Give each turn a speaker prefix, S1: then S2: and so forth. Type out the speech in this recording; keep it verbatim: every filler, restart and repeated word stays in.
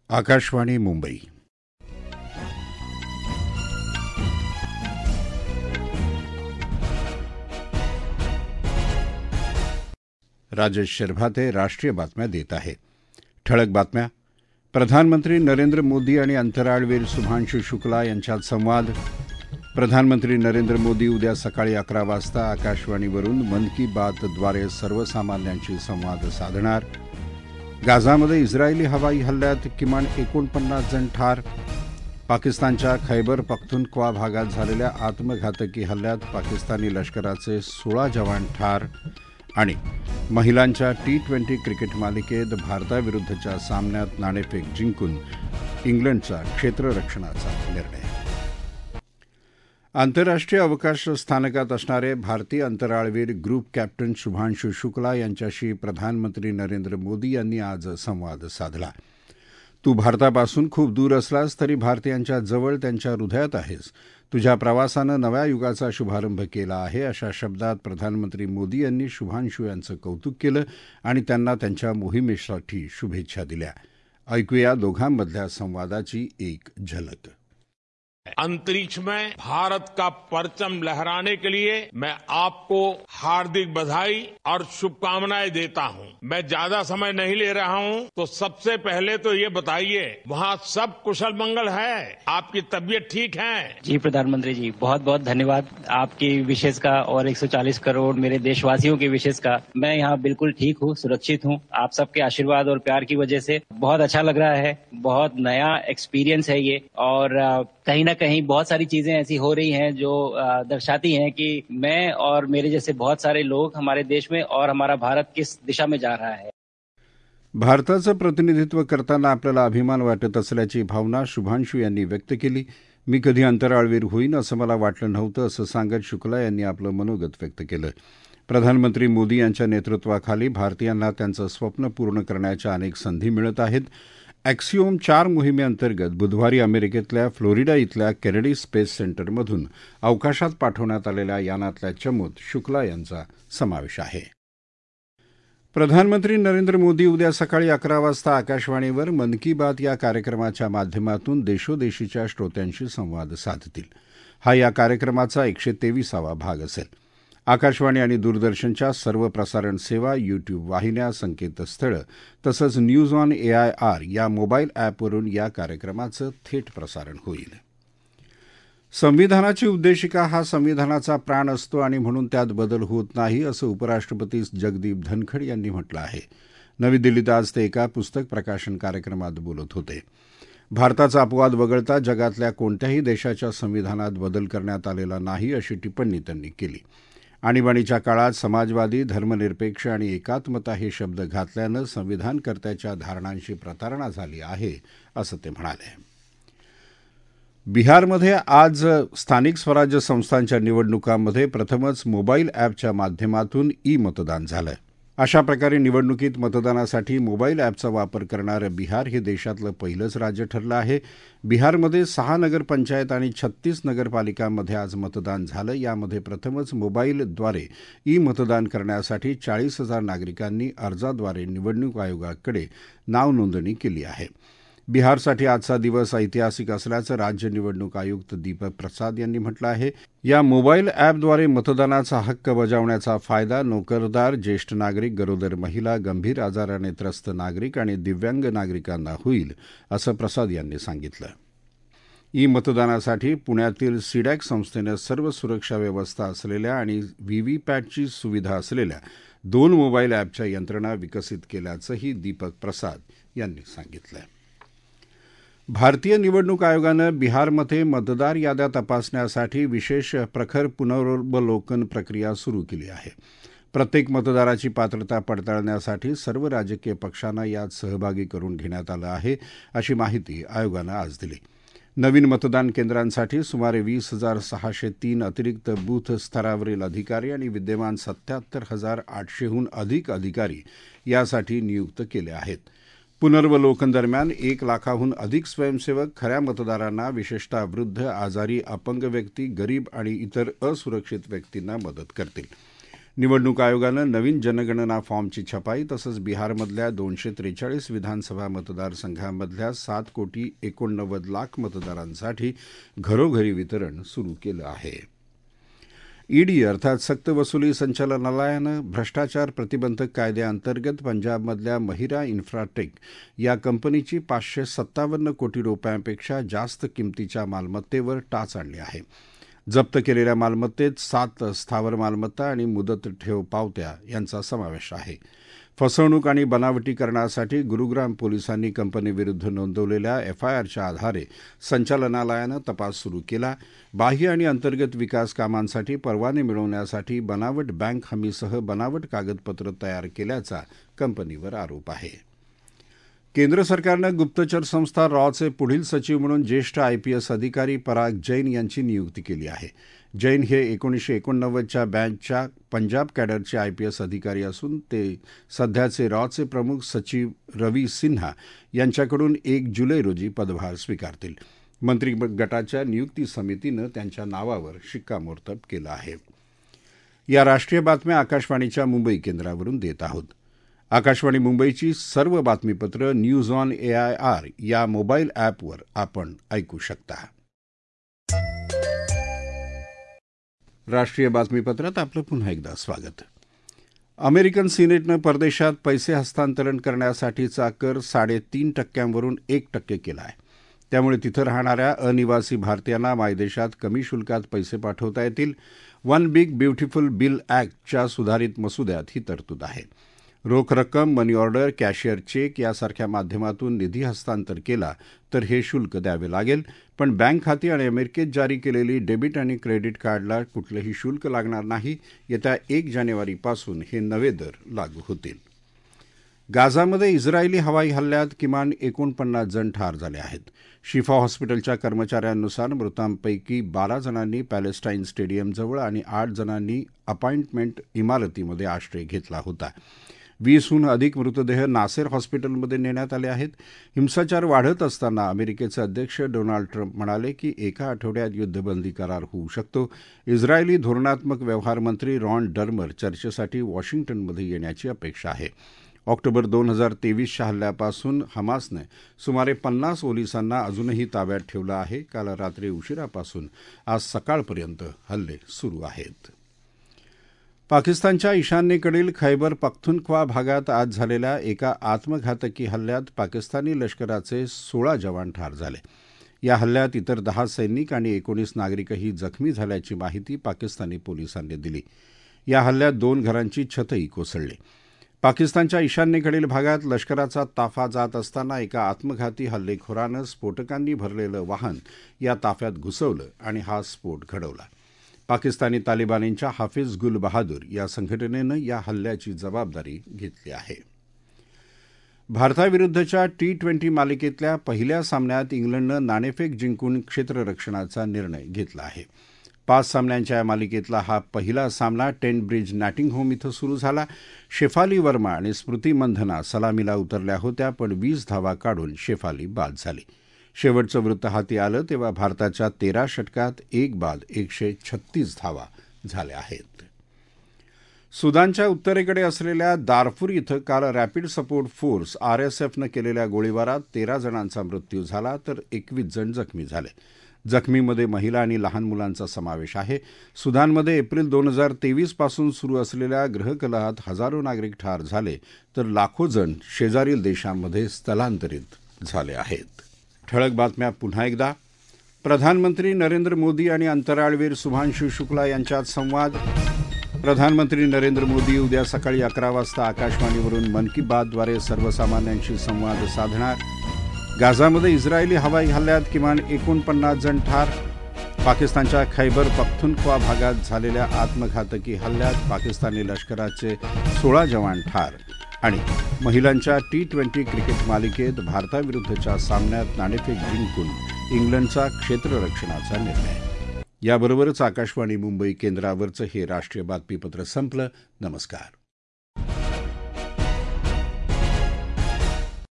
S1: आकाशवाणी मुंबई. राजेश शर्भाते राष्ट्रीय बातम्या देत आहे. ठळक बातम्या. प्रधानमंत्री नरेंद्र मोदी आणि अंतराळवीर शुभांशु शुक्ला यांच्यात संवाद. प्रधानमंत्री नरेंद्र मोदी उद्या सकाळी अकरा वाजता आकाशवाणीवरून मन की बातद्वारे सर्वसामान्यांशी संवाद साधणार. गाझामध्ये इस्रायली हवाई हल्ल्यात किमान एकोणपन्नास जण ठार. पाकिस्तानच्या खैबर पख्तूनख्वा भागात झालेल्या आत्मघातकी हल्ल्यात पाकिस्तानी लष्कराचे सोळा जवान ठार. आणि महिलांच्या टी ट्वेंटी क्रिकेट मालिकेत भारताविरुद्धच्या सामन्यात नाणेफेक जिंकून इंग्लंडचा क्षेत्ररक्षणाचा निर्णय. आंतरराष्ट्रीय अवकाश स्थानकात असणारे भारतीय अंतराळवीर ग्रुप कॅप्टन शुभांशु शुक्ला यांच्याशी प्रधानमंत्री नरेंद्र मोदी यांनी आज संवाद साधला. तू भारतापासून खूप दूर असलास तरी भारतीयांच्या जवळ त्यांच्या हृदयात आहेस. तुझ्या प्रवासानं नव्या युगाचा शुभारंभ केला आहे, अशा शब्दात प्रधानमंत्री मोदी यांनी शुभांशु यांचं कौतुक केलं आणि त्यांना त्यांच्या मोहिमेसाठी शुभेच्छा दिल्या. ऐकूया दोघांमधल्या संवादाची एक झलक.
S2: अंतरिक्ष में भारत का परचम लहराने के लिए मैं आपको हार्दिक बधाई और शुभकामनाएं देता हूं. मैं ज्यादा समय नहीं ले रहा हूं, तो सबसे पहले तो ये बताइए वहां सब कुशल मंगल है, आपकी तबीयत ठीक है?
S3: जी प्रधानमंत्री जी, बहुत बहुत धन्यवाद आपकी विशेष का और एक सौ चालीस करोड़ मेरे देशवासियों की विशेष का. मैं यहाँ बिल्कुल ठीक हूँ, सुरक्षित हूँ. आप सबके आशीर्वाद और प्यार की वजह से बहुत अच्छा लग रहा है. बहुत नया एक्सपीरियंस है ये और कहीं ना कहीं बहुत सारी चीजें ऐसी हो रही हैं जो दर्शाती हैं कि मैं और मेरे जैसे बहुत सारे लोग हमारे देश में और हमारा भारत किस दिशा में जा रहा है.
S1: भारताचं प्रतिनिधित्व करताना आपल्याला अभिमान वाटत असल्याची भावना शुभांशु यांनी व्यक्त केली. मी कधी अंतराळवीर होईन असं मला वाटलं नव्हतं, असं सांगत शुक्ला यांनी आपलं मनोगत व्यक्त केलं. प्रधानमंत्री मोदी यांच्या नेतृत्वाखाली भारतीयांना त्यांचं स्वप्न पूर्ण करण्याच्या अनेक संधी मिळत आहेत. ॲक्सिओम चार मोहिमेअंतर्गत बुधवारी अमेरिकेतल्या फ्लोरिडा इथल्या केनेडी स्पेस सेंटरमधून अवकाशात पाठवण्यात आलेल्या यानातल्या चमूत शुक्ला यांचा समावेश आहे. प्रधानमंत्री नरेंद्र मोदी उद्या सकाळी अकरा वाजता आकाशवाणीवर मन की बात या कार्यक्रमाच्या माध्यमातून देशोदेशीच्या श्रोत्यांशी संवाद साधतील. हा या कार्यक्रमाचा एकशे तेविसावा भाग असेल. आकाशवाणी आणि दूरदर्शनच्या सर्व प्रसारण सेवा, यूट्यूब वाहिन्या, संकेतस्थळं तसंच न्यूज ऑन एआय आर या मोबाईल ॲपवरून या कार्यक्रमाचं थेट प्रसारण होईल. संविधानाची उद्देशिका हा संविधानाचा प्राण असतो आणि म्हणून त्यात बदल होत नाही, असं उपराष्ट्रपती जगदीप धनखड यांनी म्हटलं आहे. नवी दिल्लीत आज ते एका पुस्तक प्रकाशन कार्यक्रमात बोलत होते. भारताचा अपवाद वगळता जगातल्या कोणत्याही देशाच्या संविधानात बदल करण्यात आलेला नाही, अशी टिप्पणी त्यांनी केली. आणीबाणीच्या काळात समाजवादी, धर्मनिरपेक्ष आणि एकात्मता हे शब्द घातल्यानं संविधानकर्त्याच्या धारणांची प्रतारणा झाली आहे, असं ते म्हणाले. बिहारमध्ये आज स्थानिक स्वराज्य संस्थांच्या निवडणुकांमध्ये प्रथमच मोबाईल ॲपच्या माध्यमातून ई मतदान झालं. अशा प्रकारे निवडणुकीत मतदानासाठी मोबाईल ॲपचा वापर करणारं बिहार हे देशातलं पहिलंच राज्य ठरलं आहे. बिहारमध्ये सहा नगरपंचायत आणि छत्तीस नगरपालिकांमध्ये आज मतदान झालं. यामध्ये प्रथमच मोबाईलद्वारे ई मतदान करण्यासाठी चाळीस हजार नागरिकांनी अर्जाद्वारे निवडणूक आयोगाकडे नावनोंदणी केली आहे. बिहारसाठी आजचा दिवस ऐतिहासिक असल्याचं राज्य निवडणूक आयुक्त दीपक प्रसाद यांनी म्हटलं आहे. या मोबाईल ॲपद्वारे मतदानाचा हक्क बजावण्याचा फायदा नोकरदार, ज्येष्ठ नागरिक, गरोदर महिला, गंभीर आजाराने त्रस्त नागरिक आणि दिव्यांग नागरिकांना होईल, असं प्रसाद यांनी सांगितलं. ई मतदानासाठी पुण्यातील सीडॅक संस्थेनं सर्व सुरक्षा व्यवस्था असलेल्या आणि व्हीव्हीपॅटची सुविधा असलेल्या दोन मोबाईल ॲपच्या यंत्रणा विकसित केल्याचंही दीपक प्रसाद यांनी सांगितलं. भारतीय निवडणूक आयोगानं बिहारमध्ये मतदार याद्या तपासण्यासाठी विशेष प्रखर पुनरावलोकन प्रक्रिया सुरू केली आहे. प्रत्येक मतदाराची पात्रता पडताळण्यासाठी सर्व राजकीय पक्षांना यात सहभागी करून घेण्यात आलं आहे, अशी माहिती आयोगानं आज दिली. नवीन मतदान केंद्रांसाठी सुमारे वीस हजार सहाशे तीन अतिरिक्त बूथ स्तरावरील अधिकारी आणि विद्यमान सत्याहत्तर हजार आठशेहून अधिक अधिकारी यासाठी नियुक्त केले आहेत. पुनर्वलोकन दरम्यान एक लाखाहून अधिक स्वयंसेवक खऱ्या मतदारांना, विशेषतः वृद्ध, आजारी, अपंग व्यक्ती, गरीब आणि इतर असुरक्षित व्यक्तींना मदत करतील. निवडणूक आयोगानं नवीन जनगणना फॉर्मची छपाई तसंच बिहारमधल्या दोनशे त्रेचाळीस विधानसभा मतदारसंघांमधल्या सात कोटी एकोणनव्वद लाख मतदारांसाठी घरोघरी वितरण सुरू केलं आहे. ईडी अर्थात सक्तवसुली संचालनालयानं भ्रष्टाचार प्रतिबंधक कायद्याअंतर्गत पंजाबमधल्या महिरा इन्फ्राटेक या कंपनीची पाचशे सत्तावन्न कोटी रुपयांपेक्षा जास्त किमतीच्या मालमत्तेवर टाच आणली आहे. जप्त केलेल्या मालमत्तेत सात स्थावर मालमत्ता आणि मुदत ठेव पावत्या यांचा समावेश आहे. फसवणूक आणि बनावटीकरणासाठी गुरुग्राम पोलिसांनी कंपनीविरुद्ध नोंदवलेल्या एफआयआरच्या आधारे संचालनालयानं तपास सुरू केला. बाह्य आणि अंतर्गत विकास कामांसाठी परवाने मिळवण्यासाठी बनावट बँक हमीसह बनावट कागदपत्र तयार केल्याचा कंपनीवर आरोप आहे. केंद्र सरकारनं गुप्तचर संस्था रॉचे पुढील सचिव म्हणून ज्येष्ठ आयपीएस अधिकारी पराग जैन यांची नियुक्ती केली आहे. जैन हे एकोणीसशे एकोणनव्वदच्या बँचच्या पंजाब कॅडरचे आयपीएस अधिकारी असून ते सध्याचे रॉचे प्रमुख सचिव रवी सिन्हा यांच्याकडून एक जुलै रोजी पदभार स्वीकारतील. मंत्रिगटाच्या नियुक्ती समितीनं त्यांच्या नावावर शिक्कामोर्तब केलं आहे. या राष्ट्रीय बातम्या आकाशवाणीच्या मुंबई केंद्रावरून देत आहोत. आकाशवाणी मुंबईची सर्व बातमीपत्र न्यूज ऑन एआयआर या मोबाईल ॲपवर आपण ऐकू शकता. राष्ट्रीय बातमीपत्रात आपलं पुन्हा एकदा स्वागत. अमेरिकन सिनेटनं परदेशात पैसे हस्तांतरण करण्यासाठीचा कर साडेतीन टक्क्यांवरून एक टक्के केला आहे. त्यामुळे तिथं राहणाऱ्या अनिवासी भारतीयांना मायदेशात कमी शुल्कात पैसे पाठवता येतील. वन बिग ब्युटिफुल बिल ॲक्टच्या सुधारित मसुद्यात ही तरतूद आहे. रोख रक्कम, मनी ऑर्डर, कॅशियर चेक यासारख्या माध्यमातून निधी हस्तांतर केला तर हे शुल्क द्यावे लागेल. पण बँक खाती आणि अमेरिकेत जारी केलेली डेबिट आणि क्रेडिट कार्डला कुठलंही शुल्क लागणार नाही. येत्या एक जानेवारीपासून हे नवे दर लागू होतील. गाझामध्ये इस्रायली हवाई हल्ल्यात किमान एकोणपन्नास जण ठार झाले आहेत. शिफा हॉस्पिटलच्या कर्मचाऱ्यांनुसार मृतांपैकी बारा जणांनी पॅलेस्टाईन स्टेडियमजवळ आणि आठ जणांनी अपार्टमेंट इमारतीमध्ये आश्रय घेतला होता. वीसहून अधिक मृतदेह नासेर हॉस्पिटलमध्ये नेण्यात आले आहेत. हिंसाचार वाढत असताना अमेरिकेचे अध्यक्ष डोनाल्ड ट्रम्प म्हणाले की एका आठवड्यात युद्धबंदी करार होऊ शकतो. इस्रायली धोरणात्मक व्यवहार मंत्री रॉन डर्मर चर्चेसाठी वॉशिंग्टनमध्ये येण्याची अपेक्षा आहे. ऑक्टोबर दोन हजार तेवीसच्या हल्ल्यापासून हमासने सुमारे पन्नास पोलिसांना अजूनही ताब्यात ठेवलं आहे. काल रात्री उशिरापासून आज सकाळपर्यंत हल्ले सुरू आहेत. पाकिस्तानच्या ईशान्येकडील खैबर पख्तूनख्वा भागात आज झालेल्या एका आत्मघातकी हल्ल्यात पाकिस्तानी लष्कराचे सोळा जवान ठार झाले. या हल्ल्यात इतर दहा सैनिक आणि एकोणीस नागरिकही जखमी झाल्याची माहिती पाकिस्तानी पोलिसांनी दिली. या हल्ल्यात दोन घरांची छतही कोसळली. पाकिस्तानच्या ईशान्येकडील भागात लष्कराचा ताफा जात असताना एका आत्मघाती हल्लेखोरानं स्फोटकांनी भरलेलं वाहन या ताफ्यात घुसवलं आणि हा स्फोट घडवला. पाकिस्तानी तालिबानींच्या हाफिज गुल बहादूर या संघटनेनं या हल्ल्याची जबाबदारी घेतली आहे. भारताविरुद्धच्या टी ट्वेंटी मालिकेतल्या पहिल्या सामन्यात इंग्लंडनं नाणेफेक जिंकून क्षेत्ररक्षणाचा निर्णय घेतला आहे. पाच सामन्यांच्या या मालिकेतला हा पहिला सामना टेन ब्रिज नॅटिंगहोम इथं सुरू झाला. शेफाली वर्मा आणि स्मृती मंधना सलामीला उतरल्या होत्या, पण वीस धावा काढून शेफाली बाद झाली. शेवटचं वृत्त हाती आलं तेव्हा भारताच्या तेरा षटकात एक बाद एकशे छत्तीस धावा झाल्या आहेत. सुदानच्या उत्तरेकडे असलेल्या दारफूर इथं काल रॅपिड सपोर्ट फोर्स आरएसएफनं केलेल्या गोळीबारात तेरा जणांचा मृत्यू झाला तर एकवीस जण जखमी झाले. जखमीमध्ये महिला आणि लहान मुलांचा समावेश आहे. सुदानमध्ये एप्रिल दोन हजार तेवीस पासून सुरू असलेल्या गृहकलहात हजारो नागरिक ठार झाले तर लाखो जण शेजारील देशांमध्ये स्थलांतरित झाले आहेत. ठळक बातम्या पुन्हा एकदा. प्रधानमंत्री नरेंद्र मोदी आणि अंतराळवीर शुभांशु शुक्ला यांच्यात संवाद. प्रधानमंत्री नरेंद्र मोदी उद्या सकाळी अकरा वाजता आकाशवाणीवरून मन की बातद्वारे सर्वसामान्यांशी संवाद साधणार. गाझामध्ये इस्रायली हवाई हल्ल्यात किमान एकोणपन्नास जण ठार. पाकिस्तानच्या खैबर पख्तूनख्वा भागात झालेल्या आत्मघातकी हल्ल्यात पाकिस्तानी लष्कराचे सोळा जवान ठार. आणि महिलांच्या टी ट्वेंटी क्रिकेट मालिकेत भारताविरुद्धच्या सामन्यात नाणेफेक जिंकून इंग्लंडचा क्षेत्ररक्षणाचा निर्णय. याबरोबरच आकाशवाणी मुंबई केंद्रावरचं हे राष्ट्रीय बातमीपत्र संपलं. नमस्कार.